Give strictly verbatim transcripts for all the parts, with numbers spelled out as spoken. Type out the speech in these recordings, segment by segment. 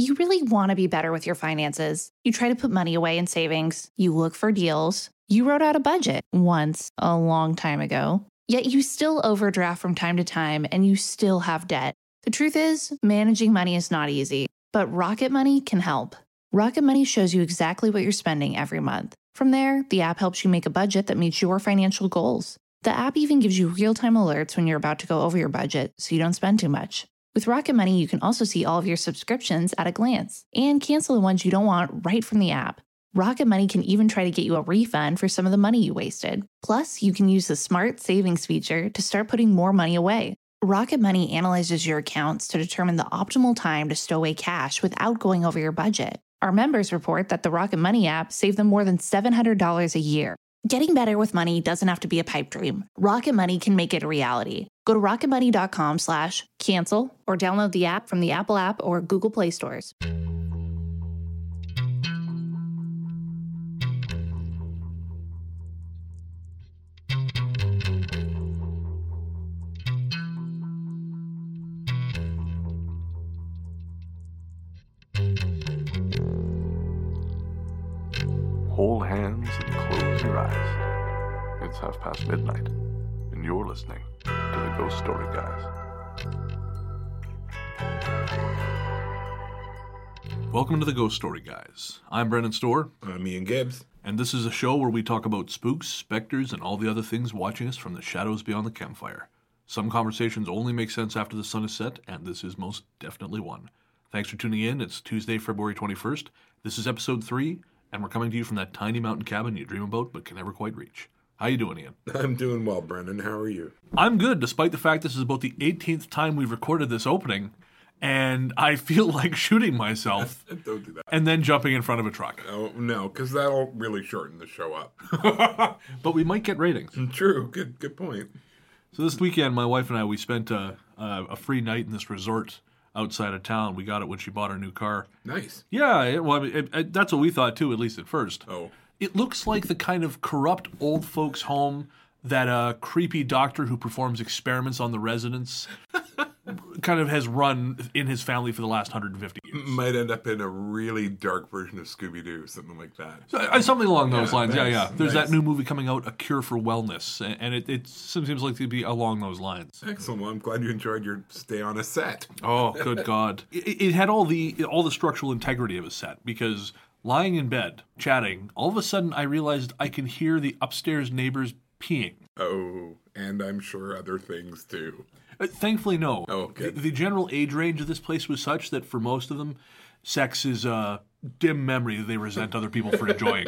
You really want to be better with your finances. You try to put money away in savings. You look for deals. You wrote out a budget once, a long time ago. Yet you still overdraft from time to time and you still have debt. The truth is, managing money is not easy, but Rocket Money can help. Rocket Money shows you exactly what you're spending every month. From there, the app helps you make a budget that meets your financial goals. The app even gives you real-time alerts when you're about to go over your budget so you don't spend too much. With Rocket Money, you can also see all of your subscriptions at a glance and cancel the ones you don't want right from the app. Rocket Money can even try to get you a refund for some of the money you wasted. Plus, you can use the Smart Savings feature to start putting more money away. Rocket Money analyzes your accounts to determine the optimal time to stow away cash without going over your budget. Our members report that the Rocket Money app saved them more than seven hundred dollars a year. Getting better with money doesn't have to be a pipe dream. Rocket Money can make it a reality. Go to rocketmoney.com slash cancel or download the app from the Apple app or Google Play stores. Hold hands and close your eyes. It's half past midnight, and you're listening to the Ghost Story Guys. Welcome to the Ghost Story Guys. I'm Brendan Storr. I'm Ian Gibbs. And this is a show where we talk about spooks, specters, and all the other things watching us from the shadows beyond the campfire. Some conversations only make sense after the sun is set, and this is most definitely one. Thanks for tuning in. It's Tuesday, February twenty-first. This is episode three. And we're coming to you from that tiny mountain cabin you dream about but can never quite reach. How you doing, Ian? I'm doing well, Brendan. How are you? I'm good, despite the fact this is about the eighteenth time we've recorded this opening, and I feel like shooting myself Don't do that. And then jumping in front of a truck. Oh, no, because that'll really shorten the show up. But we might get ratings. True. Good good point. So this weekend, my wife and I, we spent a, a, a free night in this resort outside of town. We got it when she bought her new car. Nice. Yeah, it, well, I mean, it, it, that's what we thought too, at least at first. Oh. It looks like the kind of corrupt old folks' home that a creepy doctor who performs experiments on the residents kind of has run in his family for the last one hundred fifty years. Might end up in a really dark version of Scooby-Doo, something like that. So, uh, something along those Yeah, lines, nice, yeah, yeah. There's nice. that new movie coming out, A Cure for Wellness, and and it, it seems like to be along those lines. Excellent. Well, I'm glad you enjoyed your stay on a set. Oh, good God. It, it had all the all the structural integrity of a set, because lying in bed, chatting, all of a sudden I realized I can hear the upstairs neighbors peeing. Oh, and I'm sure other things too. Uh, Thankfully, no. Oh, good. The, the general age range of this place was such that for most of them, sex is a dim memory that they resent other people for enjoying.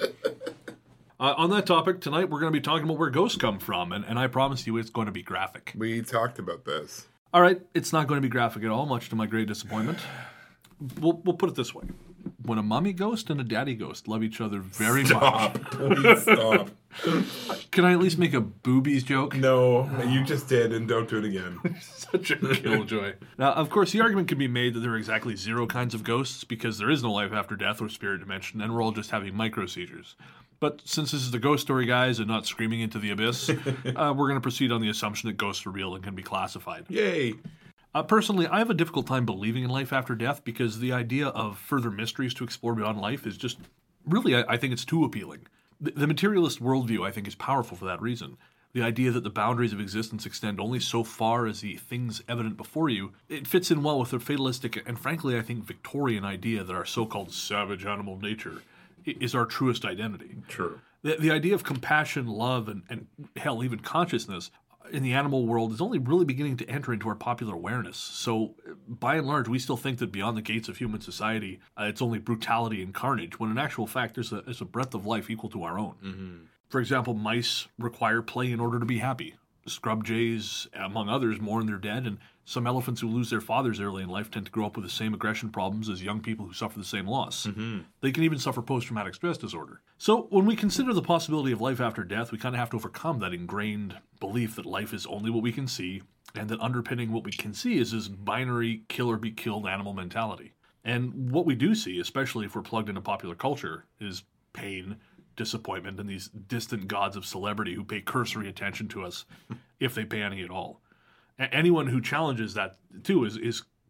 Uh, on that topic, tonight we're going to be talking about where ghosts come from, and, and I promise you it's going to be graphic. We talked about this. All right, it's not going to be graphic at all, much to my great disappointment. We'll, we'll put it this way. When a mommy ghost and a daddy ghost love each other very Stop. much... Please stop. Can I at least make a boobies joke? No, you just did, and don't do it again. Such a killjoy. Now, of course, the argument can be made that there are exactly zero kinds of ghosts because there is no life after death or spirit dimension, and we're all just having micro seizures. But since this is the Ghost Story Guys and not screaming into the abyss, uh, we're going to proceed on the assumption that ghosts are real and can be classified. Yay. Uh, personally, I have a difficult time believing in life after death because the idea of further mysteries to explore beyond life is just, really, I, I think it's too appealing. The, the materialist worldview, I think, is powerful for that reason. The idea that the boundaries of existence extend only so far as the things evident before you, it fits in well with the fatalistic and, frankly, I think, Victorian idea that our so-called savage animal nature is our truest identity. True. The, the idea of compassion, love, and, and, hell, even consciousness in the animal world is only really beginning to enter into our popular awareness. So, by and large, we still think that beyond the gates of human society, uh, it's only brutality and carnage, when in actual fact, there's a, there's a breadth of life equal to our own. Mm-hmm. For example, mice require play in order to be happy. Scrub jays, among others, mourn their dead, and some elephants who lose their fathers early in life tend to grow up with the same aggression problems as young people who suffer the same loss. Mm-hmm. They can even suffer post-traumatic stress disorder. So when we consider the possibility of life after death, we kind of have to overcome that ingrained belief that life is only what we can see, and that underpinning what we can see is this binary kill-or-be-killed animal mentality. And what we do see, especially if we're plugged into popular culture, is pain, disappointment, and these distant gods of celebrity who pay cursory attention to us, if they pay any at all. A- anyone who challenges that, too, is, is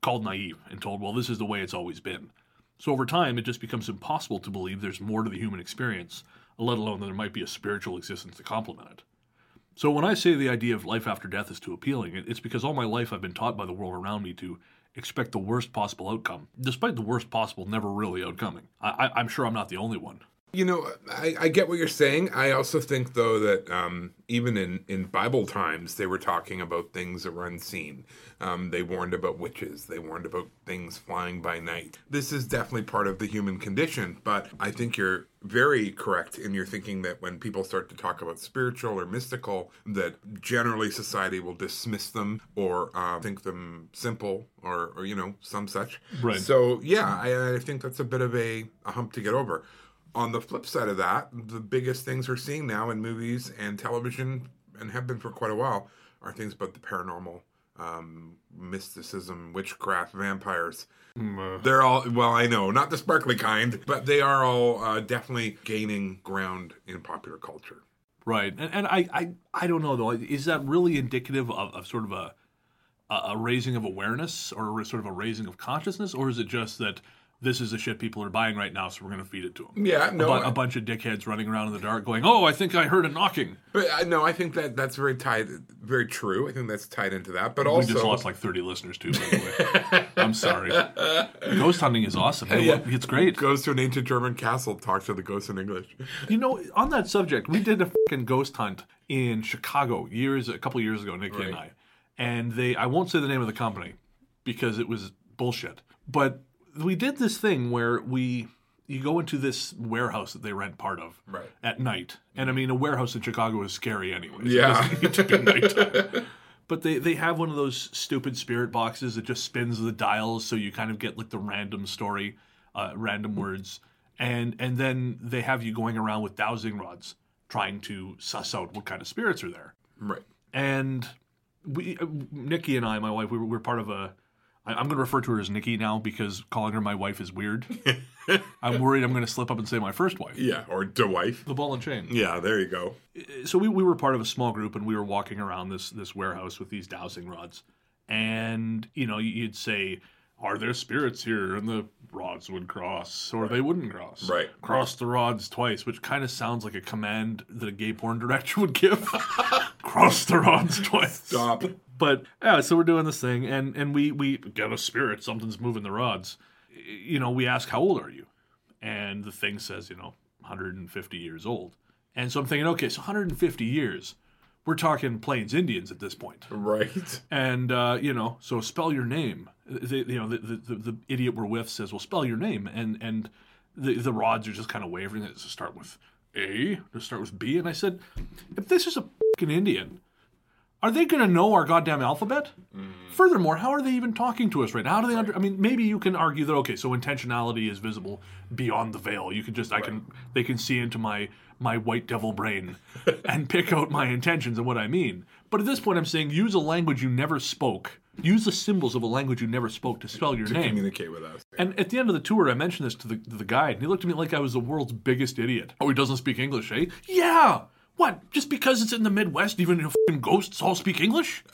called naive and told, well, this is the way it's always been. So over time, it just becomes impossible to believe there's more to the human experience, let alone that there might be a spiritual existence to complement it. So when I say the idea of life after death is too appealing, it's because all my life I've been taught by the world around me to expect the worst possible outcome, despite the worst possible never really outcoming. I, I, I'm sure I'm not the only one. You know, I, I get what you're saying. I also think, though, that um, even in, in Bible times, they were talking about things that were unseen. Um, they warned about witches. They warned about things flying by night. This is definitely part of the human condition, but I think you're very correct in your thinking that when people start to talk about spiritual or mystical, that generally society will dismiss them or uh, think them simple or, or, you know, some such. Right. So, yeah, I, I think that's a bit of a, a hump to get over. On the flip side of that, the biggest things we're seeing now in movies and television, and have been for quite a while, are things about the paranormal, um, mysticism, witchcraft, vampires. Mm. They're all, well, I know, not the sparkly kind, but they are all uh, definitely gaining ground in popular culture. Right. And, and I, I, I don't know, though. Is that really indicative of, of sort of a, a raising of awareness or sort of a raising of consciousness? Or is it just that this is the shit people are buying right now, so we're going to feed it to them? Yeah, no. A, bu- a bunch of dickheads running around in the dark going, oh, I think I heard a knocking. But uh, no, I think that that's very tied, very true. I think that's tied into that. But we also, we just lost like thirty listeners too, by the way. I'm sorry. Ghost hunting is awesome. Yeah. It's great. Goes to an ancient German castle, talks to the ghosts in English. You know, on that subject, we did a fucking ghost hunt in Chicago years, a couple years ago, Nikki right. and I. And they, I won't say the name of the company because it was bullshit. But we did this thing where we, you go into this warehouse that they rent part of right. at night. And I mean, a warehouse in Chicago is scary anyway. So yeah. It doesn't need to be nighttime. But they, they have one of those stupid spirit boxes that just spins the dials so you kind of get like the random story, uh, random words. And and then they have you going around with dowsing rods trying to suss out what kind of spirits are there. Right. And we, Nikki and I, my wife, we were, we were part of a, I'm going to refer to her as Nikki now because calling her my wife is weird. I'm worried I'm going to slip up and say my first wife. Yeah, or the wife. The ball and chain. Yeah, there you go. So we, we were part of a small group, and we were walking around this this warehouse with these dowsing rods. And, you know, you'd say, are there spirits here? And the rods would cross, or right. they wouldn't cross. Right. Cross the rods twice, which kind of sounds like a command that a gay porn director would give. Cross the rods twice. Stop. But, yeah, so we're doing this thing, and, and we, we get a spirit, something's moving the rods. You know, we ask, how old are you? And the thing says, you know, one hundred fifty years old. And so I'm thinking, okay, so one hundred fifty years. We're talking Plains Indians at this point. Right. And, uh, you know, so spell your name. The, you know, the, the, the idiot we're with says, well, spell your name. And and the, the rods are just kind of wavering. It to start with A, to start with B. And I said, if this is a fucking Indian, are they going to know our goddamn alphabet? Mm. Furthermore, how are they even talking to us right now? How do they under? I mean, maybe you can argue that, okay, so intentionality is visible beyond the veil. You can just, right. I can, they can see into my, my white devil brain and pick out my intentions and what I mean. But at this point, I'm saying use a language you never spoke. Use the symbols of a language you never spoke to spell your to name. To communicate with us. And at the end of the tour, I mentioned this to the, to the guide, and he looked at me like I was the world's biggest idiot. Oh, he doesn't speak English, eh? Yeah! What? Just because it's in the Midwest, even you know, f***ing ghosts all speak English?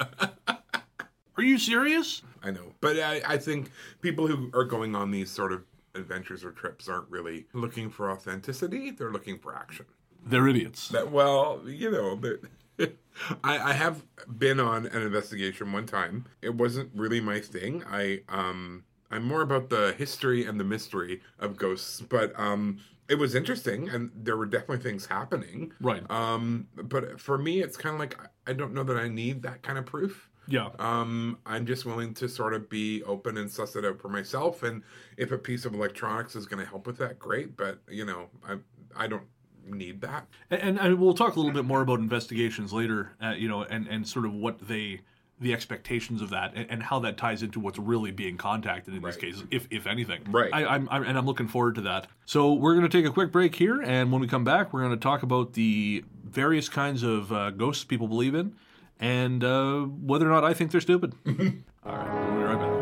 Are you serious? I know. But I, I think people who are going on these sort of adventures or trips aren't really looking for authenticity. They're looking for action. They're idiots. That, well, you know, I, I have been on an investigation one time. It wasn't really my thing. I, um, I'm more about the history and the mystery of ghosts. But um, it was interesting, and there were definitely things happening. Right. Um, but for me, it's kind of like, I don't know that I need that kind of proof. Yeah. Um, I'm just willing to sort of be open and suss it out for myself. And if a piece of electronics is going to help with that, great. But, you know, I I don't need that. And, and we'll talk a little bit more about investigations later, uh, you know, and, and sort of what they, the expectations of that and, and how that ties into what's really being contacted in right. these cases, if if anything. Right. I, I'm, I'm, and I'm looking forward to that. So we're going to take a quick break here. And when we come back, we're going to talk about the various kinds of uh, ghosts people believe in. And uh, whether or not I think they're stupid. All right, we'll be right back.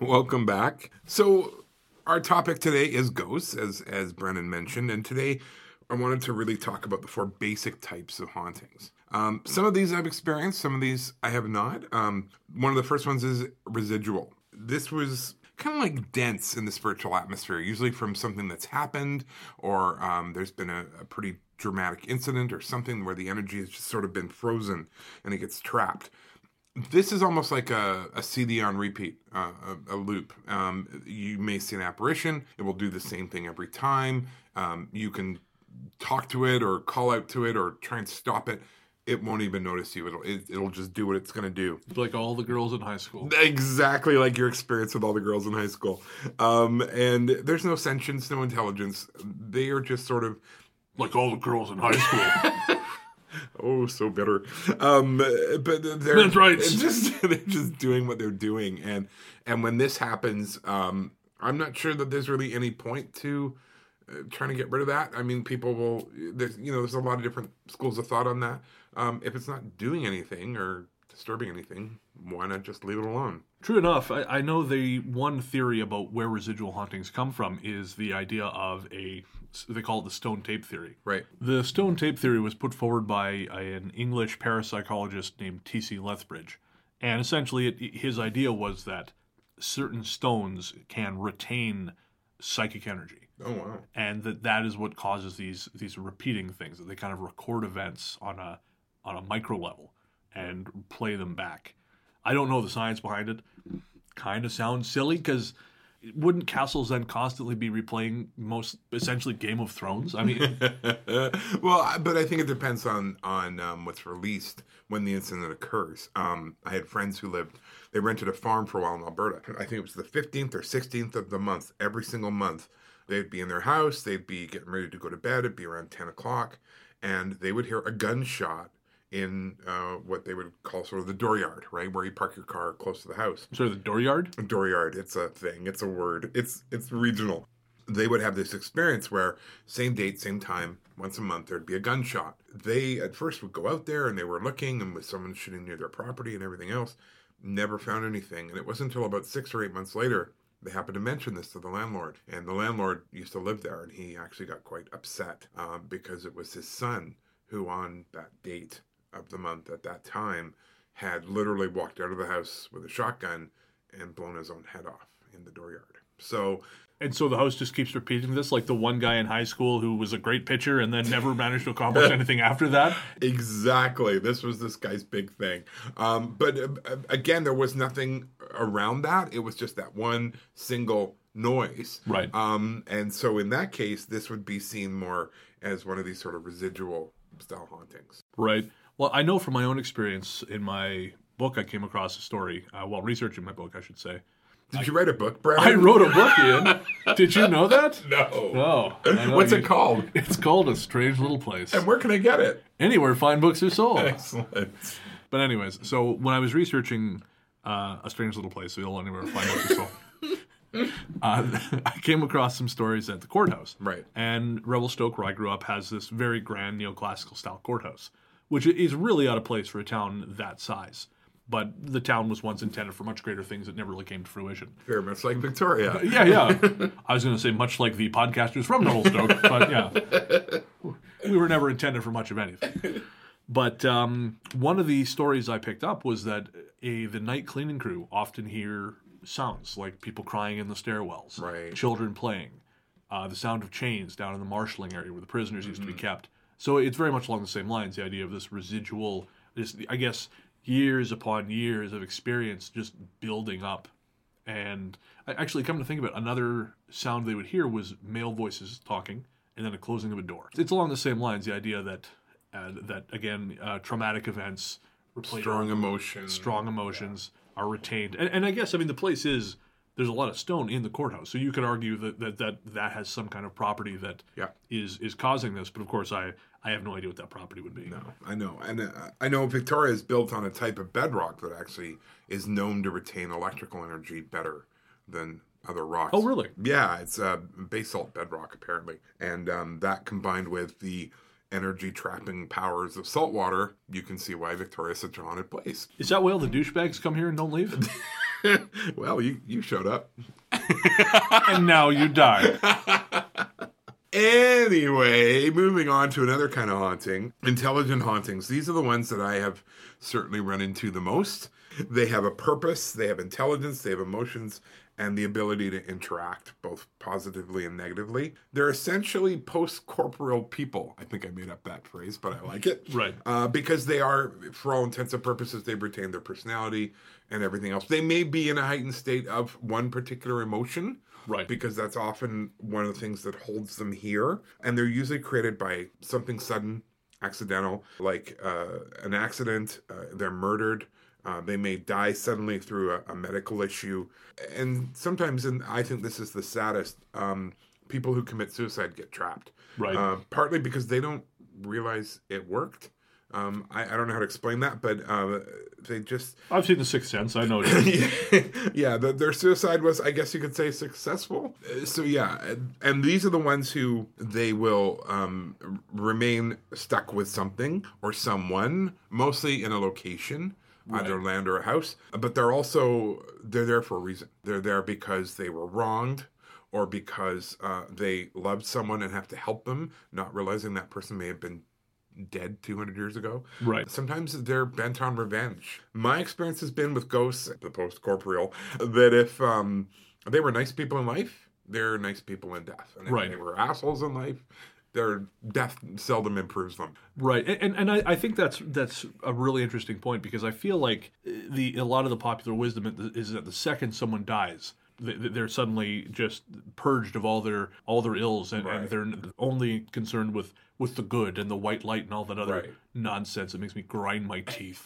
Welcome back. So our topic today is ghosts, as as Brennan mentioned, and today I wanted to really talk about the four basic types of hauntings. Um, some of these I've experienced, some of these I have not. Um, one of the first ones is residual. This was kind of like dense in the spiritual atmosphere, usually from something that's happened, or um, there's been a, a pretty dramatic incident or something where the energy has just sort of been frozen and it gets trapped. This is almost like a, a C D on repeat, uh, a, a loop. Um, you may see an apparition. It will do the same thing every time. Um, you can talk to it or call out to it or try and stop it. It won't even notice you. It'll it, it'll just do what it's going to do. Like all the girls in high school. Exactly like your experience with all the girls in high school. Um, and there's no sentience, no intelligence. They are just sort of... Like all the girls in high school. Oh, so bitter. Um, but they're That's right. just they're just doing what they're doing, and and when this happens, um, I'm not sure that there's really any point to uh, trying to get rid of that. I mean, people will. There's you know there's a lot of different schools of thought on that. Um, if it's not doing anything or disturbing anything, why not just leave it alone? True enough, I, I know the one theory about where residual hauntings come from is the idea of a, they call it the stone tape theory. Right. The stone tape theory was put forward by a, an English parapsychologist named T C Lethbridge. And essentially it, his idea was that certain stones can retain psychic energy. Oh, wow. And that that is what causes these these repeating things, that they kind of record events on a on a micro level and play them back. I don't know the science behind it. Kind of sounds silly, because wouldn't castles then constantly be replaying most, essentially, Game of Thrones? I mean... Well, but I think it depends on, on um, what's released when the incident occurs. Um, I had friends who lived, they rented a farm for a while in Alberta. I think it was the fifteenth or sixteenth of the month, every single month. They'd be in their house, they'd be getting ready to go to bed, it'd be around ten o'clock, and they would hear a gunshot in uh, what they would call sort of the dooryard, right, where you park your car close to the house. Sorry, the dooryard? Dooryard, it's a thing, it's a word, it's it's regional. They would have this experience where same date, same time, once a month, there'd be a gunshot. They, at first, would go out there, and they were looking, and with someone shooting near their property and everything else, never found anything. And it wasn't until about six or eight months later, they happened to mention this to the landlord. And the landlord used to live there, and he actually got quite upset um, because it was his son who, on that date of the month at that time, had literally walked out of the house with a shotgun and blown his own head off in the dooryard. So... And so the house just keeps repeating this, like the one guy in high school who was a great pitcher and then never managed to accomplish anything after that? Exactly. This was this guy's big thing. Um, but uh, again, there was nothing around that. It was just that one single noise. Right. Um, and so in that case, this would be seen more as one of these sort of residual style hauntings. Right. Well, I know from my own experience in my book, I came across a story, uh, while researching my book, I should say. Did you write a book, Brad? I wrote a book, Ian. Did you know that? No. No. What's it called? It's called A Strange Little Place. And where can I get it? Anywhere fine books are sold. Excellent. But anyways, so when I was researching uh, A Strange Little Place, so anywhere fine books are sold, uh, I came across some stories at the courthouse. Right. And Revelstoke, where I grew up, has this very grand neoclassical style courthouse, which is really out of place for a town that size. But the town was once intended for much greater things that never really came to fruition. Very much like Victoria. Yeah, yeah. I was going to say much like the podcasters from Revelstoke, but yeah. We were never intended for much of anything. But um, one of the stories I picked up was that a the night cleaning crew often hear sounds, like people crying in the stairwells, right. Children playing, uh, the sound of chains down in the marshalling area where the prisoners mm-hmm. used to be kept. So it's very much along the same lines, the idea of this residual, this, I guess... years upon years of experience just building up. And I actually, come to think of it, another sound they would hear was male voices talking and then a closing of a door. It's along the same lines, the idea that, uh, that again, uh, traumatic events... Strong emotions. Strong emotions yeah. are retained. And, and I guess, I mean, the place is... There's a lot of stone in the courthouse, so you could argue that that, that, that has some kind of property that yeah. is is causing this. But of course, I, I have no idea what that property would be. No, I know. And uh, I know Victoria is built on a type of bedrock that actually is known to retain electrical energy better than other rocks. Oh, really? Yeah, it's uh, basalt bedrock, apparently. And um, that combined with the energy trapping powers of salt water, you can see why Victoria is such a haunted place. Is that why all the douchebags come here and don't leave? Well, you, you showed up. And now you die. Anyway, moving on to another kind of haunting. Intelligent hauntings. These are the ones that I have certainly run into the most. They have a purpose, they have intelligence, they have emotions, and the ability to interact, both positively and negatively. They're essentially post-corporeal people. I think I made up that phrase, but I like it. Right. Uh, because they are, for all intents and purposes, they retain their personality and everything else. They may be in a heightened state of one particular emotion, Right. because that's often one of the things that holds them here. And they're usually created by something sudden, accidental, like uh, an accident, uh, they're murdered, uh, they may die suddenly through a, a medical issue. And sometimes, and I think this is the saddest, um, people who commit suicide get trapped. Right. Uh, partly because they don't realize it worked. Um, I, I don't know how to explain that, but uh, they just... I've seen The Sixth Sense. I know it. Yeah, the, their suicide was, I guess you could say, successful. Uh, So yeah, and, and these are the ones who they will um, remain stuck with something or someone, mostly in a location, Right. either land or a house. But they're also, they're there for a reason. They're there because they were wronged, or because uh, they loved someone and have to help them, not realizing that person may have been dead two hundred years ago. Right. Sometimes they're bent on revenge. My experience has been with ghosts, the post-corporeal, that if um, they were nice people in life, they're nice people in death. And if Right. they were assholes in life, their death seldom improves them. Right, and and I, I think that's that's a really interesting point, because I feel like the a lot of the popular wisdom is that the second someone dies, they- they're suddenly just purged of all their all their ills, and, Right. and they're only concerned with, with the good and the white light and all that other Right. nonsense. It makes me grind my teeth.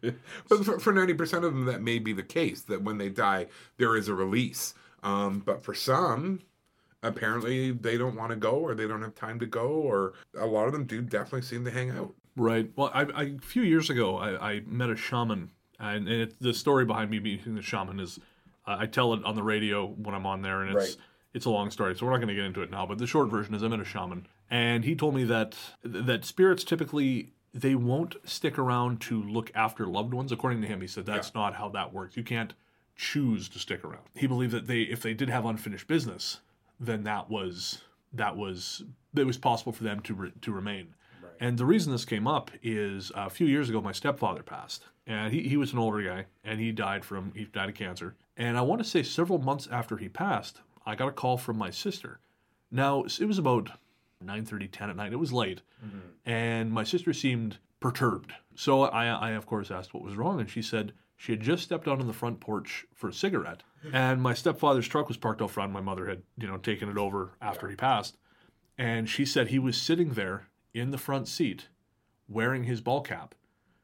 But for, for ninety percent of them, that may be the case, that when they die, there is a release. Um, but for some, apparently they don't want to go, or they don't have time to go, or a lot of them do definitely seem to hang out. Right. Well, I, I, a few years ago, I, I met a shaman, and, and it, the story behind me meeting the shaman is, uh, I tell it on the radio when I'm on there, and it's Right. it's a long story, so we're not going to get into it now. But the short version is, I met a shaman, and he told me that that spirits typically, they won't stick around to look after loved ones. According to him, he said that's not how that works. You can't choose to stick around. He believed that they, if they did have unfinished business, then that was that was it was possible for them to re, to remain. Right. And the reason this came up is a few years ago, my stepfather passed, and he, he was an older guy, and he died from he died of cancer. And I want to say several months after he passed, I got a call from my sister. Now, it was about nine thirty, ten at night. It was late, mm-hmm. and my sister seemed perturbed. So I, I, of course, asked what was wrong, and she said she had just stepped out on the front porch for a cigarette, and my stepfather's truck was parked out front. My mother had, you know, taken it over after he passed, and she said he was sitting there in the front seat wearing his ball cap,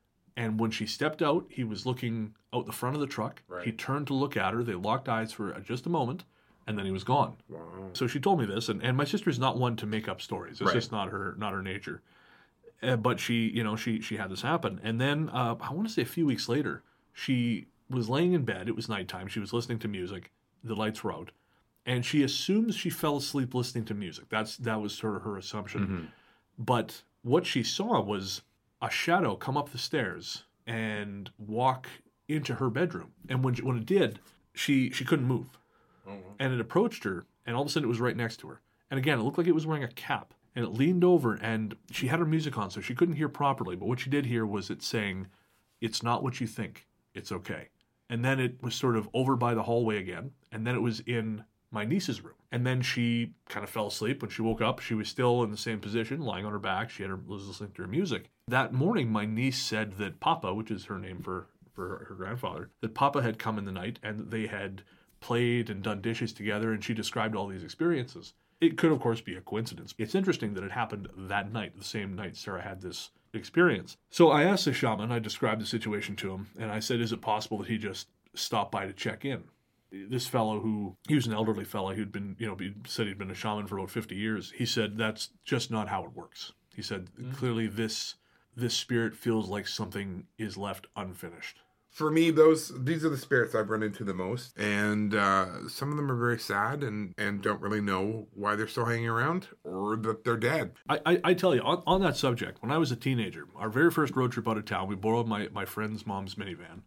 and when she stepped out, he was looking out the front of the truck. Right. He turned to look at her. They locked eyes for just a moment, and then he was gone. Wow. So she told me this, and, and my sister's not one to make up stories. It's Right. just not her not her nature. Uh, but she, you know, she she had this happen, and then uh, I want to say a few weeks later, she was laying in bed. It was nighttime. She was listening to music. The lights were out, and she assumes she fell asleep listening to music. That's that was her her assumption. Mm-hmm. But what she saw was a shadow come up the stairs and walk into her bedroom. And when when it did, she she couldn't move. Oh. And it approached her, and all of a sudden it was right next to her. And again, it looked like it was wearing a cap. And it leaned over, and she had her music on, so she couldn't hear properly. But what she did hear was it saying, "It's not what you think. It's okay." And then it was sort of over by the hallway again, and then it was in my niece's room. And then she kind of fell asleep. When she woke up, she was still in the same position, lying on her back. She had her, was listening to her music. That morning, my niece said that Papa, which is her name for, for her, her grandfather, that Papa had come in the night, and they had played and done dishes together, and she described all these experiences. It could, of course, be a coincidence. It's interesting that it happened that night, the same night Sarah had this experience. So I asked the shaman, I described the situation to him, and I said, is it possible that he just stopped by to check in? This fellow who, he was an elderly fellow who'd been, you know, he said he'd been a shaman for about fifty years. He said, that's just not how it works. He said, mm-hmm. clearly this this spirit feels like something is left unfinished. For me, those these are the spirits I've run into the most, and uh, some of them are very sad and, and don't really know why they're still hanging around or that they're dead. I, I, I tell you, on, on that subject, when I was a teenager, our very first road trip out of town, we borrowed my, my friend's mom's minivan,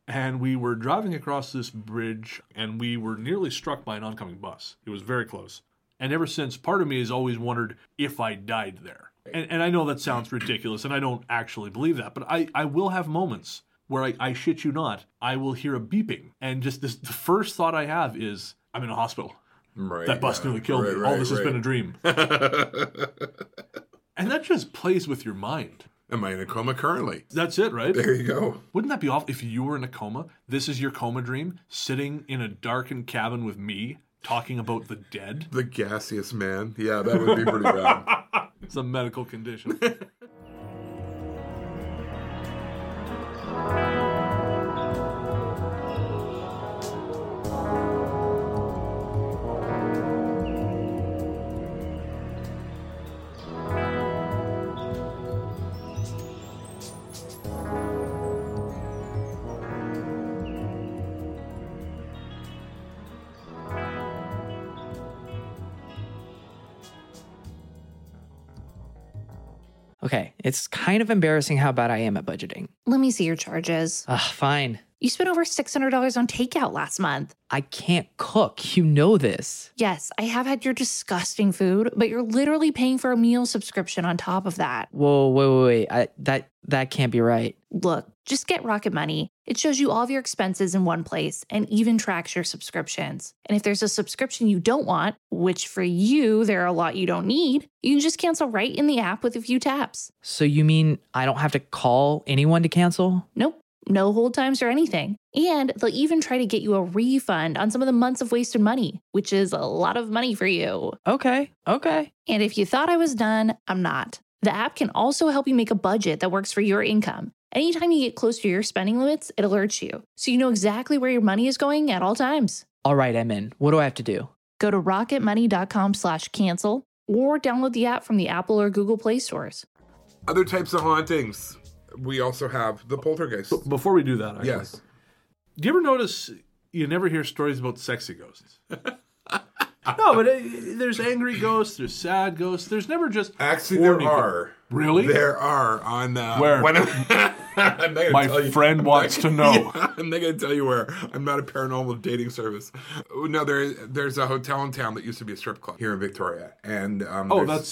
And we were driving across this bridge, and we were nearly struck by an oncoming bus. It was very close. And ever since, part of me has always wondered if I died there. And, and I know that sounds ridiculous, and I don't actually believe that, but I, I will have moments where I, I shit you not, I will hear a beeping. And just this, the first thought I have is, I'm in a hospital. Right, that bus yeah. nearly killed right, me. Right, All this right. has been a dream. And that just plays with your mind. Am I in a coma currently? That's it, right? There you go. Wouldn't that be awful if you were in a coma? This is your coma dream, sitting in a darkened cabin with me, talking about the dead? The gaseous man. Yeah, that would be pretty bad. It's a medical condition. Okay, it's kind of embarrassing how bad I am at budgeting. Let me see your charges. Ugh, fine. You spent over six hundred dollars on takeout last month. I can't cook. You know this. Yes, I have had your disgusting food, but you're literally paying for a meal subscription on top of that. Whoa, wait, wait, wait. I, that, that can't be right. Look, just get Rocket Money. It shows you all of your expenses in one place and even tracks your subscriptions. And if there's a subscription you don't want, which for you, there are a lot you don't need, you can just cancel right in the app with a few taps. So you mean I don't have to call anyone to cancel? Nope. No hold times or anything. And they'll even try to get you a refund on some of the months of wasted money, which is a lot of money for you. Okay, okay. And if you thought I was done, I'm not. The app can also help you make a budget that works for your income. Anytime you get close to your spending limits, it alerts you, so you know exactly where your money is going at all times. All right, I'm in. What do I have to do? Go to rocketmoney.com slash cancel or download the app from the Apple or Google Play stores. Other types of hauntings. We also have the poltergeist. Before we do that, actually, Yes. do you ever notice you never hear stories about sexy ghosts? No, but uh, there's angry ghosts, there's sad ghosts. There's never just Actually, there horny are. ghosts. Really? There are on uh, Where? When I'm, I'm not gonna My tell you. friend wants to know. Yeah, I'm not going to tell you where. I'm not a paranormal dating service. No, there, there's a hotel in town that used to be a strip club here in Victoria, and um, Oh, there's- that's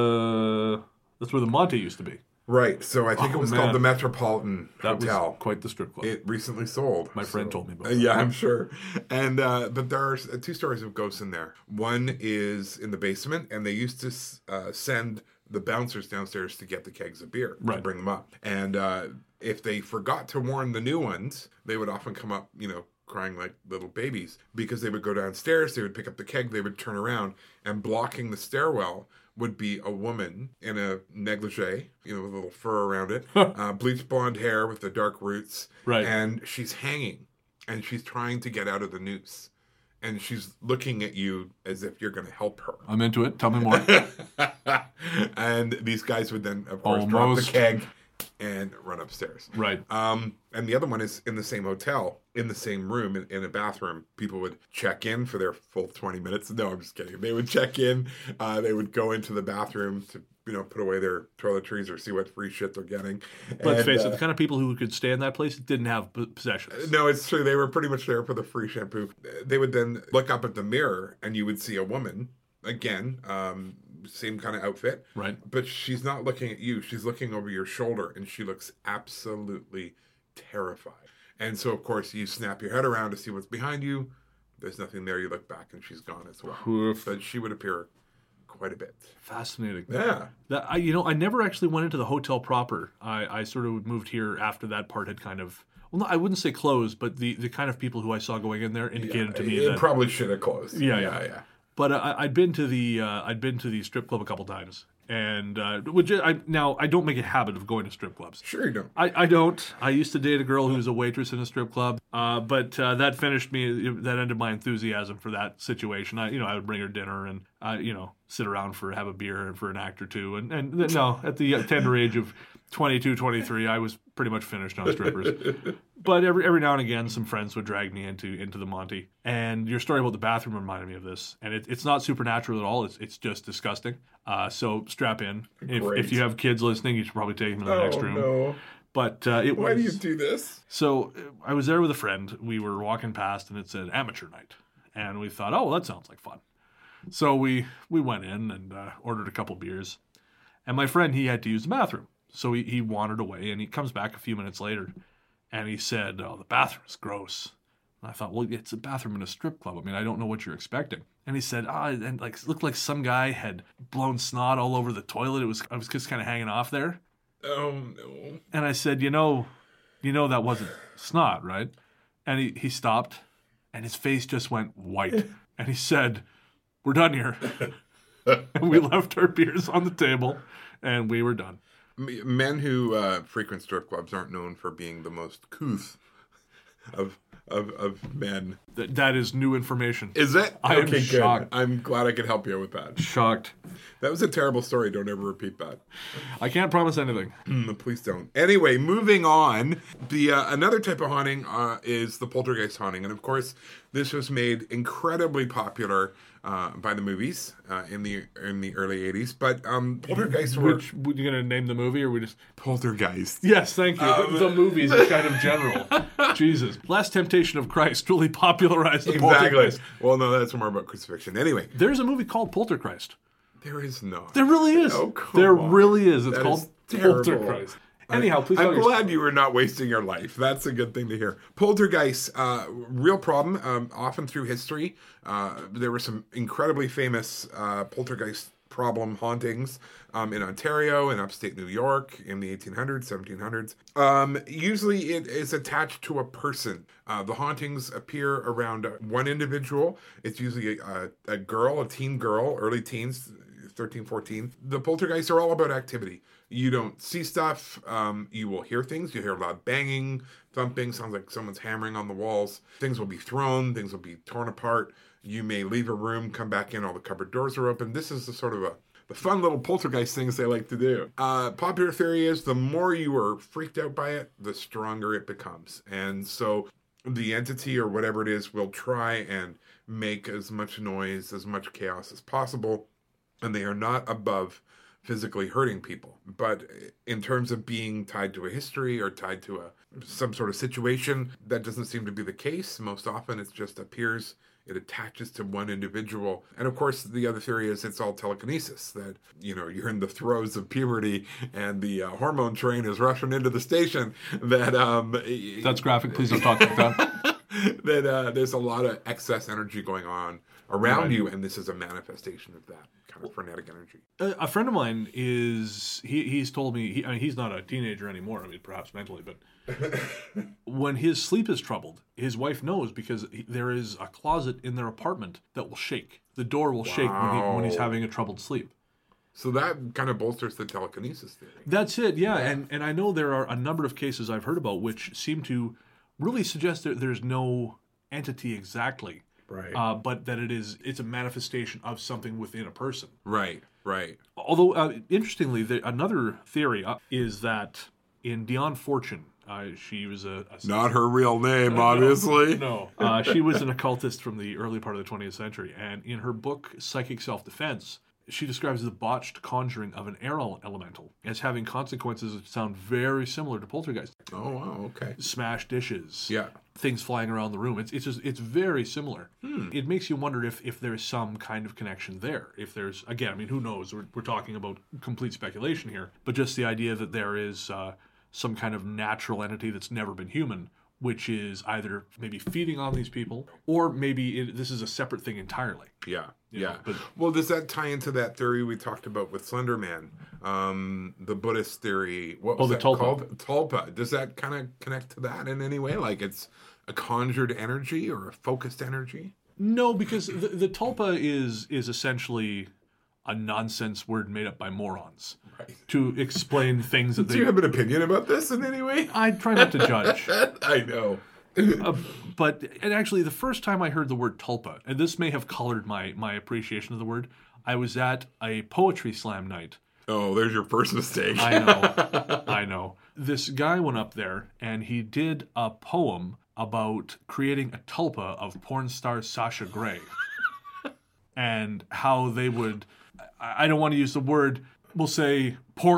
uh, that's where the Monte used to be. right. So I think Oh, it was man. called the Metropolitan That Hotel. was quite the strip club. It recently sold. My friend So- told me about Uh, that. Yeah, I'm sure. And uh, but there are s- two stories of ghosts in there. One is in the basement, and they used to s- uh, send the bouncers downstairs to get the kegs of beer to Right. bring them up. And uh, if they forgot to warn the new ones, they would often come up, you know, crying like little babies because they would go downstairs, they would pick up the keg, they would turn around, and blocking the stairwell would be a woman in a negligee, you know, with a little fur around it, uh, bleached blonde hair with the dark roots, Right. and she's hanging, and she's trying to get out of the noose, and she's looking at you as if you're going to help her. I'm into it. Tell me more. And these guys would then, of course, drop Almost. the keg and run upstairs. Right. Um, and the other one is in the same hotel, in the same room, in, in a bathroom. People would check in for their full twenty minutes. No, I'm just kidding. They would check in. Uh, they would go into the bathroom to, you know, put away their toiletries or see what free shit they're getting. Let's And, face uh, it, the kind of people who could stay in that place didn't have p- possessions. No, it's true. They were pretty much there for the free shampoo. They would then look up at the mirror and you would see a woman, again, um, same kind of outfit. Right. But she's not looking at you. She's looking over your shoulder and she looks absolutely terrified. And so, of course, you snap your head around to see what's behind you. There's nothing there. You look back and she's gone as well. Oof. But she would appear quite a bit. Fascinating. Yeah. That I, you know, I never actually went into the hotel proper. I, I sort of moved here after that part had kind of, well, no, I wouldn't say closed, but the, the kind of people who I saw going in there indicated to me it that. probably should have closed. Yeah, yeah. yeah. yeah. But uh, I- I'd been to the uh, I'd been to the strip club a couple times, and uh, which I now I don't make a habit of going to strip clubs. Sure you don't. I, I don't. I used to date a girl who was a waitress in a strip club, uh, but uh, that finished me. That ended my enthusiasm for that situation. I, you know, I would bring her dinner and, uh, you know, sit around for have a beer for an act or two. And and th- no, at the tender age of twenty-two, twenty-three, I was pretty much finished on strippers. But every every now and again, some friends would drag me into into the Monty. And your story about the bathroom reminded me of this. And it, it's not supernatural at all. It's it's just disgusting. Uh, so strap in. If, Great. if you have kids listening, you should probably take them to the next room. no. But uh, it Why was... do you do this? So uh, I was there with a friend. We were walking past, and it said amateur night. And we thought, oh, well, that sounds like fun. So we, we went in and uh, ordered a couple beers. And my friend, he had to use the bathroom. So he, he wandered away, and he comes back a few minutes later. And he said, oh, the bathroom's gross. And I thought, well, it's a bathroom in a strip club. I mean, I don't know what you're expecting. And he said, ah, oh, and like it looked like some guy had blown snot all over the toilet. It was I was just kind of hanging off there. Oh, no. And I said, you know, you know that wasn't snot, right? And he, he stopped, and his face just went white. And he said, we're done here. And we left our beers on the table, and we were done. Men who uh, frequent strip clubs aren't known for being the most couth of of of men. That that is new information. Is it? I am okay, shocked. Good. I'm glad I could help you with that. Shocked. That was a terrible story. Don't ever repeat that. I can't promise anything. Please don't. Anyway, moving on. The uh, another type of haunting uh, is the poltergeist haunting, and of course, this was made incredibly popular uh, by the movies uh, in the in the early eighties. But um, poltergeists were Which, you going to name the movie, or we just... poltergeist. Yes, thank you. Um, the movies are kind of general. Jesus. Last Temptation of Christ really popularized the Exactly. poltergeist. Well, no, that's more about crucifixion. Anyway, There's a movie called Poltergeist. there is not. There really is. Oh, come there on. really is. It's That called is terrible. Poltergeist. Anyhow, please tell I'm your glad story. you were not wasting your life. That's a good thing to hear. Poltergeist, uh, real problem. Um, often through history, uh, there were some incredibly famous uh, poltergeist problem hauntings um, in Ontario and upstate New York in the eighteen hundreds, seventeen hundreds. Um, usually it is attached to a person. Uh, the hauntings appear around one individual. It's usually a, a, a girl, a teen girl, early teens, thirteen, fourteen. The poltergeists are all about activity. You don't see stuff. Um, you will hear things. You hear loud banging, thumping. Sounds like someone's hammering on the walls. Things will be thrown. Things will be torn apart. You may leave a room, come back in. All the cupboard doors are open. This is the sort of a the fun little poltergeist things they like to do. Uh, popular theory is the more you are freaked out by it, the stronger it becomes. And so the entity or whatever it is will try and make as much noise, as much chaos as possible. And they are not above physically hurting people. But in terms of being tied to a history or tied to a some sort of situation, that doesn't seem to be the case. Most often it just appears, it attaches to one individual. And of course, the other theory is it's all telekinesis, that, you know, you're in the throes of puberty and the uh, hormone train is rushing into the station, that... Um, That's graphic. Please don't talk like that. that uh, there's a lot of excess energy going on around Right. you, and this is a manifestation of that kind of frenetic energy. A, a friend of mine is, he, he's told me, he, I mean, he's not a teenager anymore, I mean, perhaps mentally, but when his sleep is troubled, his wife knows because he, there is a closet in their apartment that will shake. The door will shake when, he, when he's Wow. having a troubled sleep. So that kind of bolsters the telekinesis theory. That's it, yeah. And, and I know there are a number of cases I've heard about which seem to really suggest that there's no entity exactly. Right. Uh, but that it is, it's a manifestation of something within a person. Right, right. Although, uh, interestingly, the, another theory uh, is that in Dion Fortune, uh, she was a... a Not her real name, obviously. No. Uh, she was an occultist from the early part of the twentieth century. And in her book, Psychic Self-Defense, she describes the botched conjuring of an air elemental as having consequences that sound very similar to poltergeist. Oh, wow, okay. Smashed dishes. Yeah. Things flying around the room. It's it's just, it's very similar. Hmm. It makes you wonder if if there's some kind of connection there. If there's, again, I mean, who knows? We're, we're talking about complete speculation here. But just the idea that there is uh, some kind of natural entity that's never been human, which is either maybe feeding on these people, or maybe it, this is a separate thing entirely. Yeah, You yeah. know, but- well, does that tie into that theory we talked about with Slender Man? Um, the Buddhist theory. What was Oh, the that tulpa. called? Tulpa. Does that kind of connect to that in any way? Like it's a conjured energy or a focused energy? No, because the, the tulpa is is essentially a nonsense word made up by morons Right. to explain things that Do they... you have an opinion about this in any way? I try not to judge. I know. Uh, but and actually, the first time I heard the word tulpa, and this may have colored my, my appreciation of the word, I was at a poetry slam night. Oh, there's your first mistake. I know, I know. This guy went up there, and he did a poem about creating a tulpa of porn star Sasha Grey. And how they would, I I don't want to use the word, we'll say pork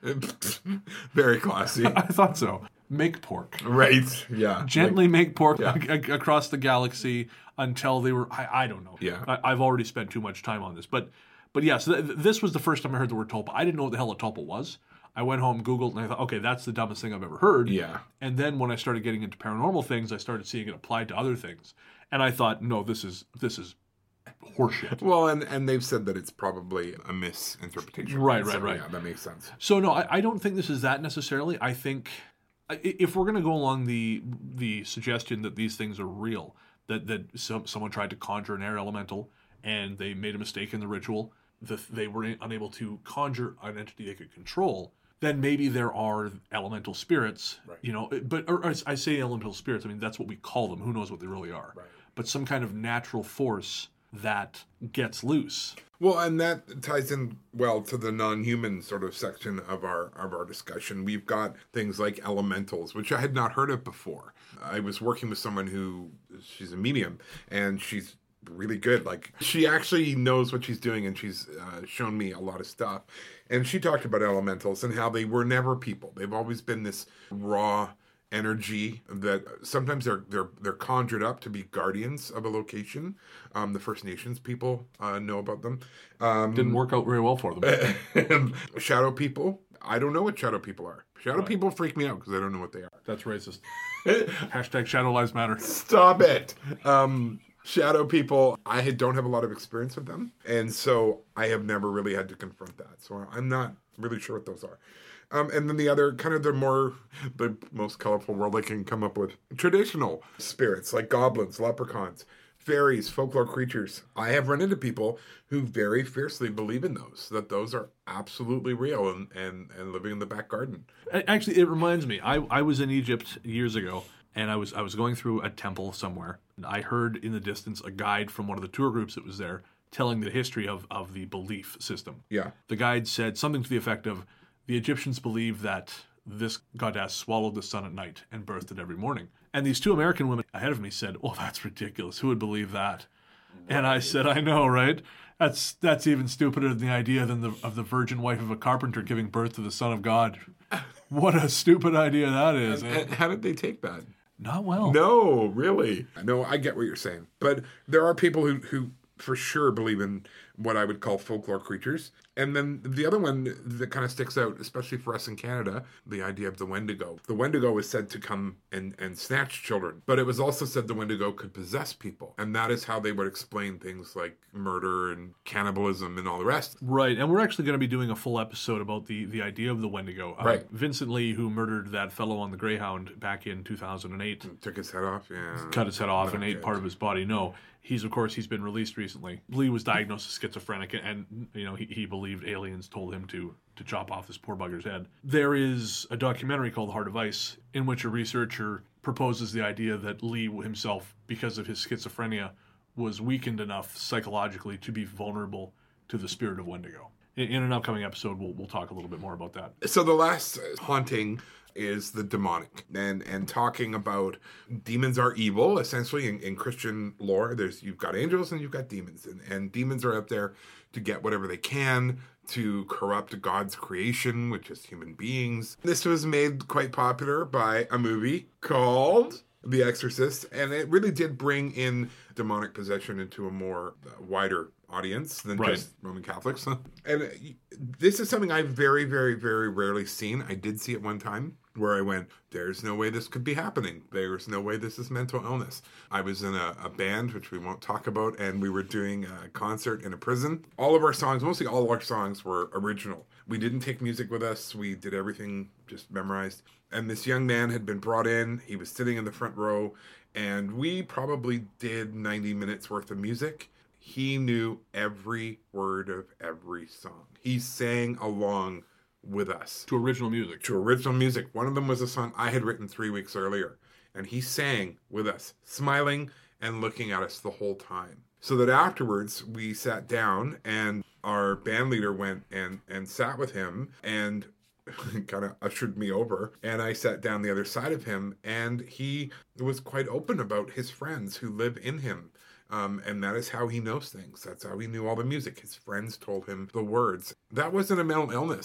Very classy. I thought so. Make pork. Right. Yeah. Gently Like, make pork Yeah. a- a- across the galaxy until they were. I, I don't know. Yeah. I, I've already spent too much time on this, but but yes, th- this was the first time I heard the word tulpa. I didn't know what the hell a tulpa was. I went home, Googled, and I thought, okay, that's the dumbest thing I've ever heard. Yeah. And then when I started getting into paranormal things, I started seeing it applied to other things, and I thought, no, this is this is horseshit. Well, and, and they've said that it's probably a misinterpretation. Right, So, right, right. Yeah, that makes sense. So no, I, I don't think this is that necessarily. I think i- if we're going to go along the the suggestion that these things are real, that that some, someone tried to conjure an air elemental and they made a mistake in the ritual, that they were unable to conjure an entity they could control, then maybe there are elemental spirits, Right. you know. But or, or I say elemental spirits. I mean that's what we call them. Who knows what they really are? Right. But some kind of natural force that gets loose. Well, and that ties in well to the non-human sort of section of our of our discussion. We've got things like elementals, which I had not heard of before. I was working with someone who she's a medium, and she's really good. Like she actually knows what she's doing, and she's uh, shown me a lot of stuff. And she talked about elementals and how they were never people. They've always been this raw energy that sometimes they're they're they're conjured up to be guardians of a location. Um, the First Nations people uh, know about them. Um, Didn't work out very well for them. shadow people. I don't know what shadow people are. Shadow Right. people freak me out because I don't know what they are. That's racist. Hashtag Shadow Lives Matter. Stop it. Um, shadow people, I had- don't have a lot of experience with them. And so I have never really had to confront that. So I'm not really sure what those are. Um, and then the other, kind of the more, the most colorful world I can come up with, traditional spirits like goblins, leprechauns, fairies, folklore creatures. I have run into people who very fiercely believe in those, that those are absolutely real and, and, and living in the back garden. A- Actually, it reminds me. I, I was in Egypt years ago, and I was I was going through a temple somewhere. And I heard in the distance a guide from one of the tour groups that was there telling the history of, of the belief system. Yeah. The guide said something to the effect of, the Egyptians believed that this goddess swallowed the sun at night and birthed it every morning. And these two American women ahead of me said, well, that's ridiculous. Who would believe that? And I said, I know, right? That's that's even stupider than the idea than the, of the virgin wife of a carpenter giving birth to the Son of God. What a stupid idea that is. eh? And how did they take that? Not well. No, really. No, I get what you're saying. But there are people who, who for sure believe in what I would call folklore creatures. And then the other one that kind of sticks out, especially for us in Canada, the idea of the Wendigo. The Wendigo was said to come and, and snatch children, but it was also said the Wendigo could possess people. And that is how they would explain things like murder and cannibalism and all the rest. Right, and we're actually going to be doing a full episode about the, the idea of the Wendigo. Uh, Right. Vincent Lee, who murdered that fellow on the Greyhound back in two thousand eight, Took his head off, yeah. cut his head off and Not ate good. part of his body. No, he's of course he's been released recently. Lee was diagnosed as schizophrenic, and you know he, he believed aliens told him to to chop off this poor bugger's head. There is a documentary called Heart of Ice in which a researcher proposes the idea that Lee himself, because of his schizophrenia, was weakened enough psychologically to be vulnerable to the spirit of Wendigo. In, in an upcoming episode, we'll we'll talk a little bit more about that. So the last haunting is the demonic, and and talking about demons are evil. Essentially, in, in Christian lore, there's you've got angels and you've got demons, and, and demons are out there to get whatever they can to corrupt God's creation, which is human beings. This was made quite popular by a movie called The Exorcist, and it really did bring in demonic possession into a more uh, wider audience than Right. just Roman Catholics. And uh, this is something I've very, very, very rarely seen. I did see it one time where I went, there's no way this could be happening. There's no way this is mental illness. I was in a, a band, which we won't talk about, and we were doing a concert in a prison. All of our songs, mostly all of our songs were original. We didn't take music with us. We did everything just memorized. And this young man had been brought in. He was sitting in the front row, and we probably did ninety minutes worth of music. He knew every word of every song. He sang along with us To original music. to original music. One of them was a song I had written three weeks earlier, and he sang with us, smiling and looking at us the whole time. So that afterwards we sat down, and our band leader went and, and sat with him and kind of ushered me over, and I sat down the other side of him, and he was quite open about his friends who live in him. Um, and that is how he knows things. That's how he knew all the music. His friends told him the words. That wasn't a mental illness.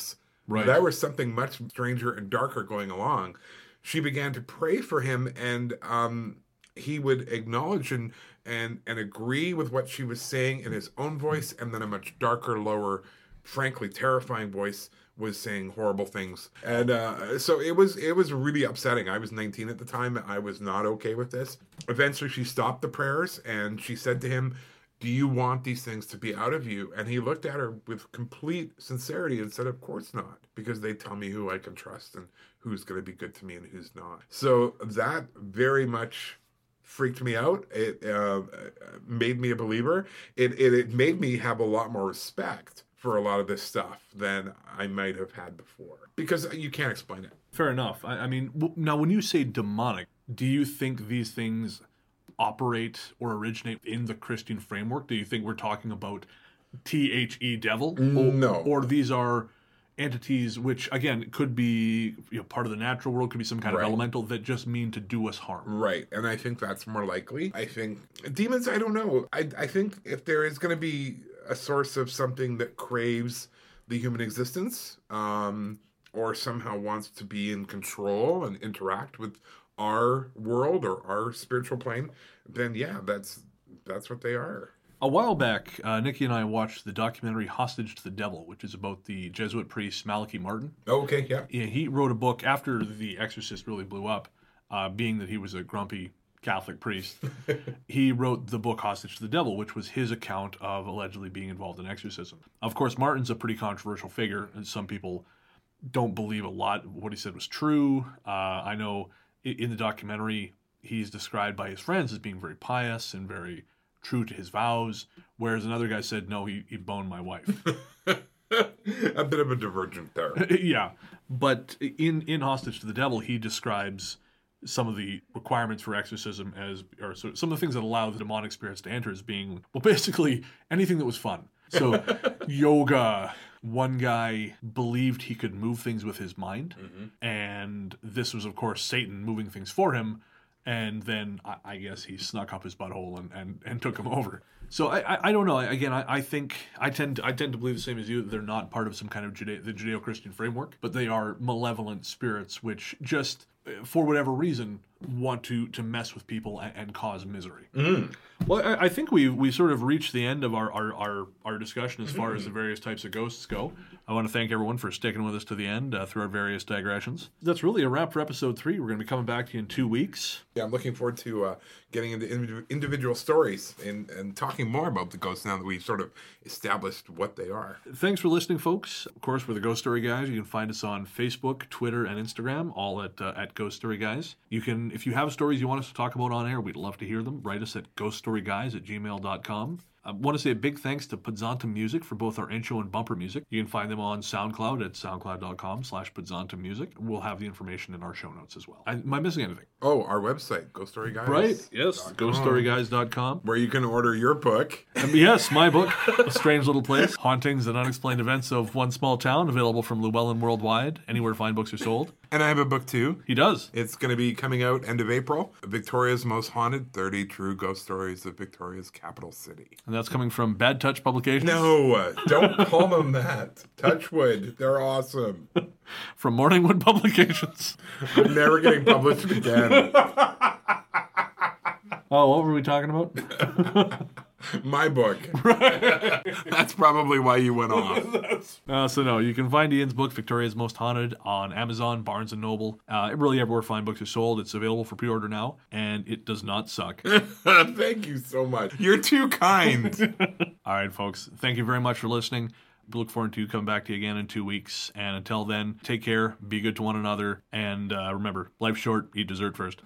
Right. There was something much stranger and darker going along. She began to pray for him, and um, he would acknowledge and, and, and agree with what she was saying in his own voice, and then a much darker, lower, frankly terrifying voice was saying horrible things. And uh, so it was it was really upsetting. I was nineteen at the time. I was not okay with this. Eventually she stopped the prayers, and she said to him, "Do you want these things to be out of you?" And he looked at her with complete sincerity and said, "Of course not, because they tell me who I can trust and who's going to be good to me and who's not." So that very much freaked me out. It uh, made me a believer. It, it it made me have a lot more respect for a lot of this stuff than I might have had before, because you can't explain it. Fair enough. I, I mean, w- now when you say demonic, do you think these things operate or originate in the Christian framework? Do you think we're talking about T H E devil? Or, No. Or these are entities which, again, could be, you know, part of the natural world, could be some kind Right. of elemental that just mean to do us harm. Right, and I think that's more likely. I think demons, I don't know. I, I think if there is going to be a source of something that craves the human existence, um, or somehow wants to be in control and interact with our world or our spiritual plane, then yeah, that's that's what they are. A while back, uh, Nikki and I watched the documentary Hostage to the Devil, which is about the Jesuit priest Malachi Martin. Okay, yeah. Yeah, he wrote a book after The Exorcist really blew up, uh, being that he was a grumpy Catholic priest. He wrote the book Hostage to the Devil, which was his account of allegedly being involved in exorcism. Of course, Martin's a pretty controversial figure, and some people don't believe a lot of what he said was true. Uh, I know i- in the documentary, he's described by his friends as being very pious and very true to his vows, whereas another guy said, no, he, he boned my wife. A bit of a divergent there. Yeah, but in, in Hostage to the Devil, he describes some of the requirements for exorcism as, or so, some of the things that allow the demonic spirits to enter as being, well, basically anything that was fun. So yoga, one guy believed he could move things with his mind, mm-hmm. and this was, of course, Satan moving things for him. And then I, I guess he snuck up his butthole and, and, and took him over. So I, I, I don't know. Again, I, I think I tend to, I tend to believe the same as you. That they're not part of some kind of Judeo, the Judeo-Christian framework, but they are malevolent spirits which just, for whatever reason, want to to mess with people and, and cause misery. Mm. Well, I, I think we we sort of reached the end of our our, our, our discussion as far as the various types of ghosts go. I want to thank everyone for sticking with us to the end uh, through our various digressions. That's really a wrap for episode three. We're going to be coming back to you in two weeks. Yeah, I'm looking forward to uh, getting into indiv- individual stories and, and talking more about the ghosts now that we've sort of established what they are. Thanks for listening, folks. Of course, we're the Ghost Story Guys. You can find us on Facebook, Twitter, and Instagram, all at uh, at Ghost Story Guys. You can, if you have stories you want us to talk about on air, we'd love to hear them. Write us at ghoststoryguys at gmail dot com. I want to say a big thanks to Pudzanta Music for both our intro and bumper music. You can find them on SoundCloud at soundcloud dot com slash Pudzanta Music. We'll have the information in our show notes as well. I, am I missing anything? Oh, our website, Ghost Story Guys. Right, yes, ghost story guys dot com. Where you can order your book. Um, yes, my book, A Strange Little Place, Hauntings and Unexplained Events of One Small Town, available from Llewellyn Worldwide, anywhere fine books are sold. And I have a book too. He does. It's going to be coming out end of April. Victoria's Most Haunted, thirty True Ghost Stories of Victoria's Capital City. And that's coming from Bad Touch Publications. No, uh, don't call them that. Touchwood, they're awesome. From Morningwood Publications. I'm never getting published again. Oh, what were we talking about? My book. That's probably why you went off. Uh, so no, you can find Ian's book, Victoria's Most Haunted, on Amazon, Barnes and Noble. Uh, really everywhere fine books are sold. It's available for pre-order now, and it does not suck. Thank you so much. You're too kind. All right, folks. Thank you very much for listening. We look forward to coming back to you again in two weeks. And until then, take care, be good to one another, and uh, remember, life's short, eat dessert first.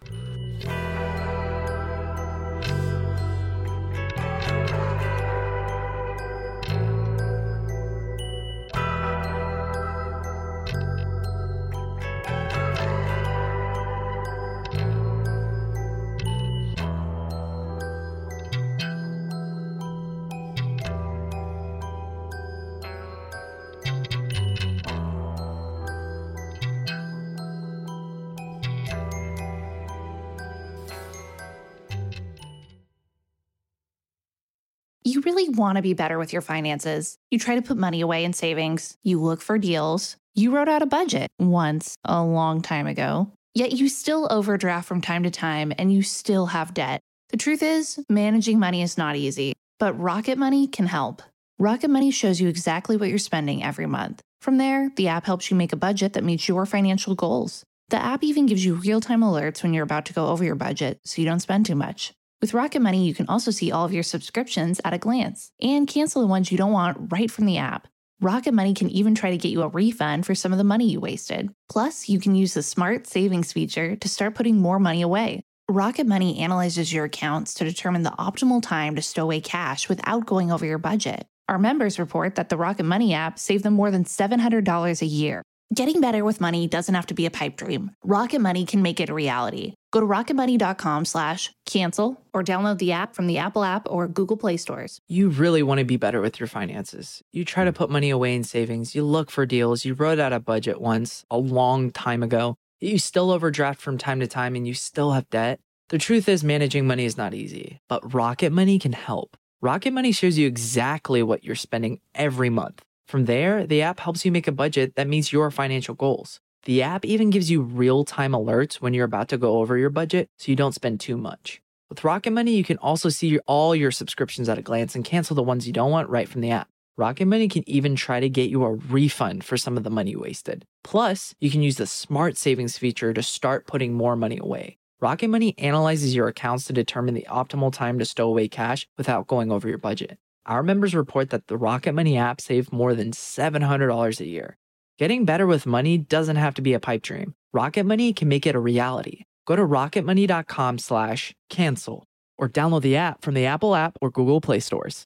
You really want to be better with your finances. You try to put money away in savings. You look for deals. You wrote out a budget once a long time ago. Yet you still overdraft from time to time and you still have debt. The truth is, managing money is not easy, but Rocket Money can help. Rocket Money shows you exactly what you're spending every month. From there, the app helps you make a budget that meets your financial goals. The app even gives you real-time alerts when you're about to go over your budget so you don't spend too much. With Rocket Money, you can also see all of your subscriptions at a glance and cancel the ones you don't want right from the app. Rocket Money can even try to get you a refund for some of the money you wasted. Plus, you can use the Smart Savings feature to start putting more money away. Rocket Money analyzes your accounts to determine the optimal time to stow away cash without going over your budget. Our members report that the Rocket Money app saved them more than seven hundred dollars a year. Getting better with money doesn't have to be a pipe dream. Rocket Money can make it a reality. Go to rocketmoney.com slash cancel or download the app from the Apple app or Google Play stores. You really want to be better with your finances. You try to put money away in savings. You look for deals. You wrote out a budget once a long time ago. You still overdraft from time to time and you still have debt. The truth is, managing money is not easy, but Rocket Money can help. Rocket Money shows you exactly what you're spending every month. From there, the app helps you make a budget that meets your financial goals. The app even gives you real-time alerts when you're about to go over your budget so you don't spend too much. With Rocket Money, you can also see all your subscriptions at a glance and cancel the ones you don't want right from the app. Rocket Money can even try to get you a refund for some of the money you wasted. Plus, you can use the Smart Savings feature to start putting more money away. Rocket Money analyzes your accounts to determine the optimal time to stow away cash without going over your budget. Our members report that the Rocket Money app saved more than seven hundred dollars a year. Getting better with money doesn't have to be a pipe dream. Rocket Money can make it a reality. Go to rocketmoney.com slash cancel or download the app from the Apple app or Google Play stores.